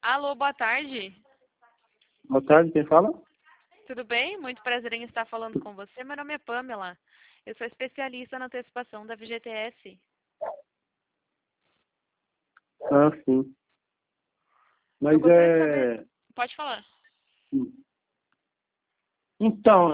Alô, boa tarde. Boa tarde, quem fala? Tudo bem? Muito prazer em estar falando com você. Meu nome é Pamela. Eu sou especialista na antecipação da FGTS. Ah, sim. Eu Mas gostaria de saber. Pode falar. Então,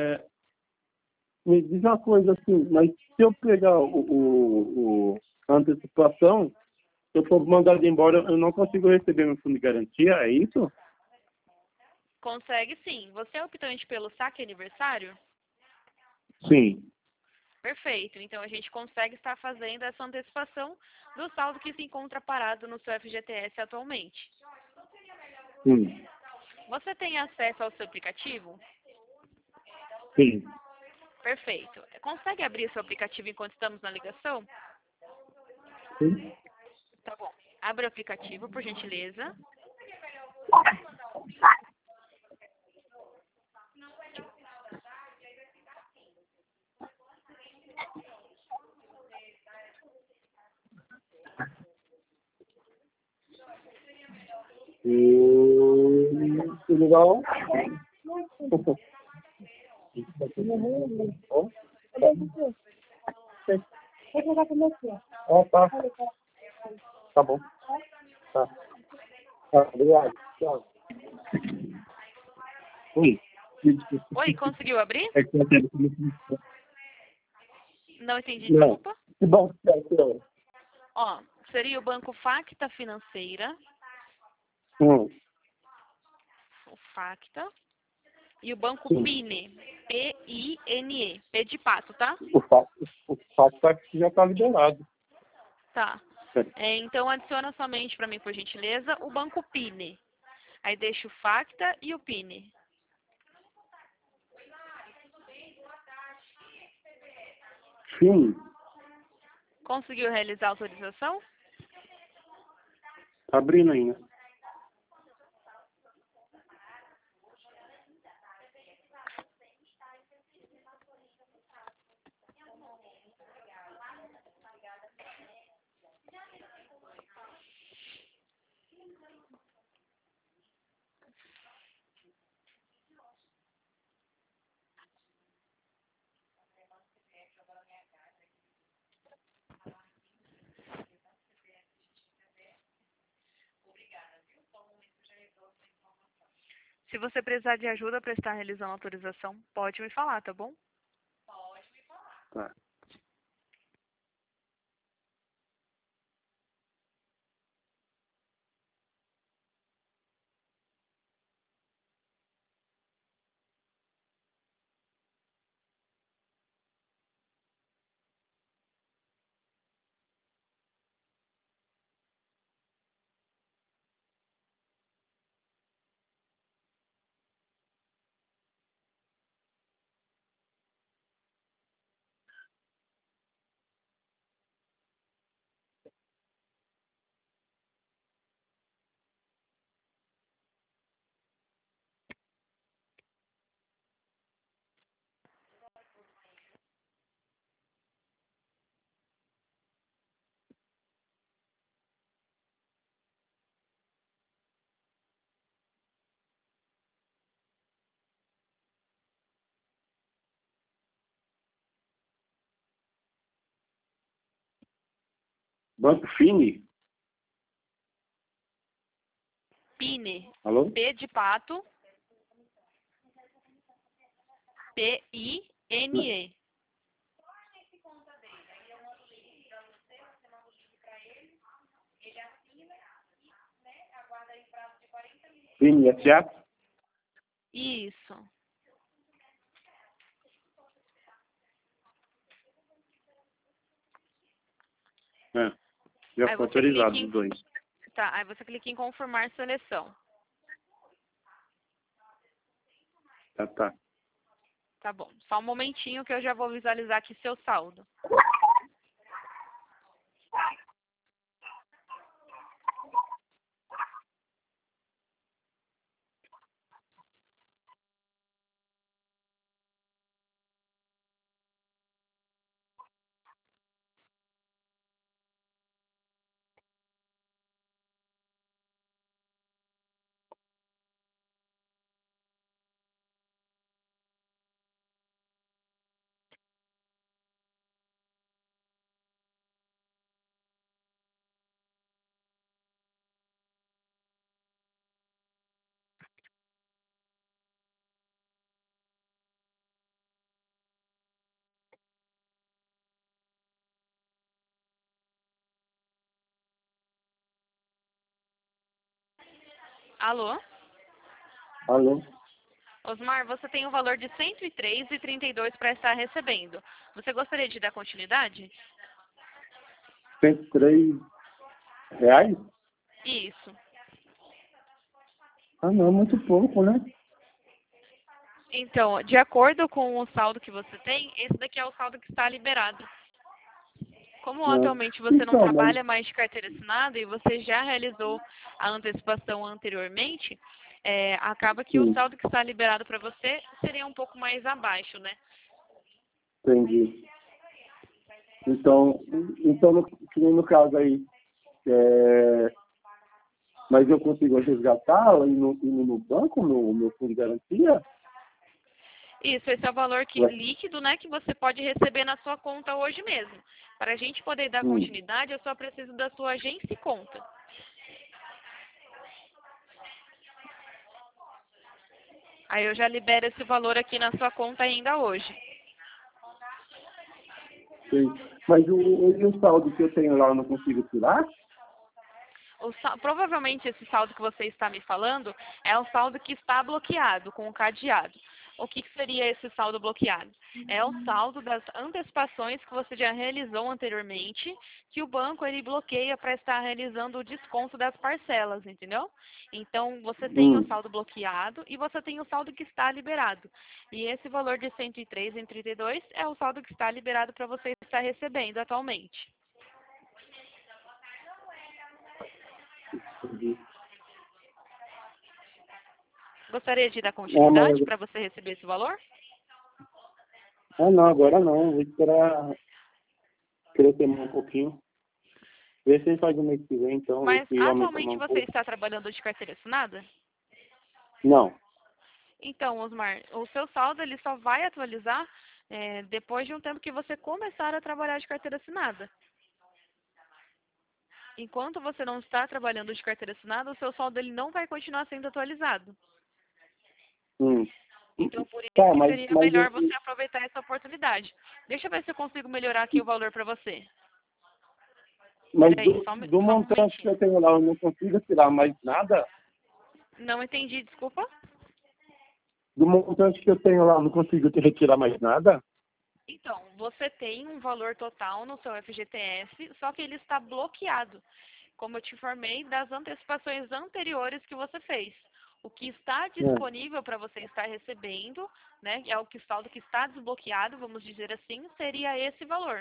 me diz uma coisa assim, mas se eu pegar a antecipação, se eu for mandado embora, eu não consigo receber meu fundo de garantia, é isso? Consegue sim. Você é optante pelo saque aniversário? Sim. Perfeito. Então a gente consegue estar fazendo essa antecipação do saldo que se encontra parado no seu FGTS atualmente. Sim. Você tem acesso ao seu aplicativo? Sim. Perfeito. Consegue abrir seu aplicativo enquanto estamos na ligação? Sim. Tá bom. Abre o aplicativo, por gentileza. Legal. Ah, tá. Tá bom. Tá. Tá, obrigado. Tchau. Oi. Oi, conseguiu abrir? É que eu quero... Não entendi, Não. desculpa. Que bom que é. Ó, seria o Banco Facta Financeira, o Facta, e o Banco Sim. Pine, P-I-N-E, P de pato, tá? O fato é que já está liberado. Tá. Então adiciona somente para mim, por gentileza, o Banco Pine. Aí deixa o Facta e o Pine. Sim. Conseguiu realizar a autorização? Tá abrindo ainda. Se você precisar de ajuda para estar realizando a autorização, pode me falar, tá bom? Tá. Banco Fini? Pine, Alô? P de pato, P-I-N-E. Fini S.A.? Isso. Já Aí foi você clica autorizado em... os dois. Tá, aí você clica em confirmar seleção. Tá. Tá bom. Só um momentinho que eu já vou visualizar aqui seu saldo. Alô? Alô? Osmar, você tem um valor de R$ 103,32 para estar recebendo. Você gostaria de dar continuidade? R$ 103? Isso. Ah, não, muito pouco, né? Então, de acordo com o saldo que você tem, esse daqui é o saldo que está liberado. Como atualmente você não Então, trabalha mais de carteira assinada e você já realizou a antecipação anteriormente, acaba que o sim, saldo que está liberado para você seria um pouco mais abaixo, né? entendi. Então no caso aí, é, mas eu consigo resgatar indo no banco, no meu fundo de garantia? Isso, esse é o valor Ué, líquido, né, que você pode receber na sua conta hoje mesmo. Para a gente poder dar hum, continuidade, eu só preciso da sua agência e conta. Aí eu já libero esse valor aqui na sua conta ainda hoje. sim. Mas o saldo que eu tenho lá eu não consigo tirar? Provavelmente esse saldo que você está me falando é o saldo que está bloqueado com o cadeado. O que seria esse saldo bloqueado? É o saldo das antecipações que você já realizou anteriormente, que o banco ele bloqueia para estar realizando o desconto das parcelas, entendeu? Então, você tem o Hum, saldo bloqueado e você tem o saldo que está liberado. E esse valor de R$ 103,32 é o saldo que está liberado para você estar recebendo atualmente. entendi. Gostaria de dar Ah, continuidade para você receber esse valor? não, agora não. Vou esperar crescer mais um pouquinho. Vê se faz o mês que vem, então, ver Mas se aumenta atualmente mais um você pouco. está trabalhando de carteira assinada? Não. Então, Osmar, o seu saldo ele só vai atualizar depois de um tempo que você começar a trabalhar de carteira assinada. Enquanto você não está trabalhando de carteira assinada, o seu saldo ele não vai continuar sendo atualizado. Hum. Então, por isso Tá, que seria mas melhor você aproveitar essa oportunidade. Deixa eu ver se eu consigo melhorar aqui o valor para você. mas Peraí, do só um montante que momentinho. eu tenho lá, eu não consigo tirar mais nada? Não entendi, desculpa. Do montante que eu tenho lá, eu não consigo retirar mais nada? Então, você tem um valor total no seu FGTS, só que ele está bloqueado, como eu te informei, das antecipações anteriores que você fez. O que está É. disponível para você estar recebendo, né, é o que saldo que está desbloqueado, vamos dizer assim, seria esse valor.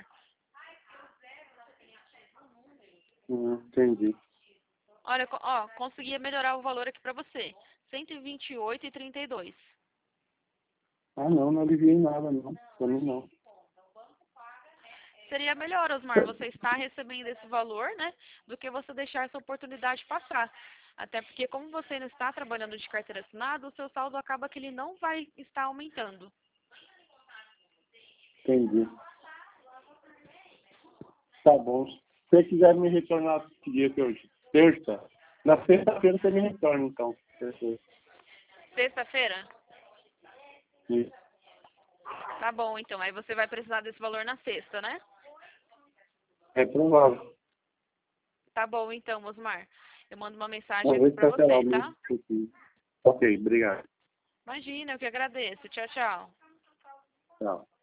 Entendi. Olha, consegui melhorar o valor aqui para você. R$ 128,32. Ah, não aliviei nada, não. Pra mim, não. Seria melhor, Osmar, você estar recebendo esse valor, né, do que você deixar essa oportunidade passar. Até porque, como você não está trabalhando de carteira assinada, o seu saldo acaba que ele não vai estar aumentando. Entendi. Tá bom. Se você quiser me retornar que dia que hoje? Terça? Na sexta-feira você me retorna, então. Perfeito. Sexta-feira? Isso. Tá bom, então. Aí você vai precisar desse valor na sexta, né? É provável. Tá bom, então, Osmar. Eu mando uma mensagem Vamos aqui ver se pra até lá você, o tá? mês que... Ok, obrigado. Imagina, eu que agradeço. Tchau, tchau. Tchau.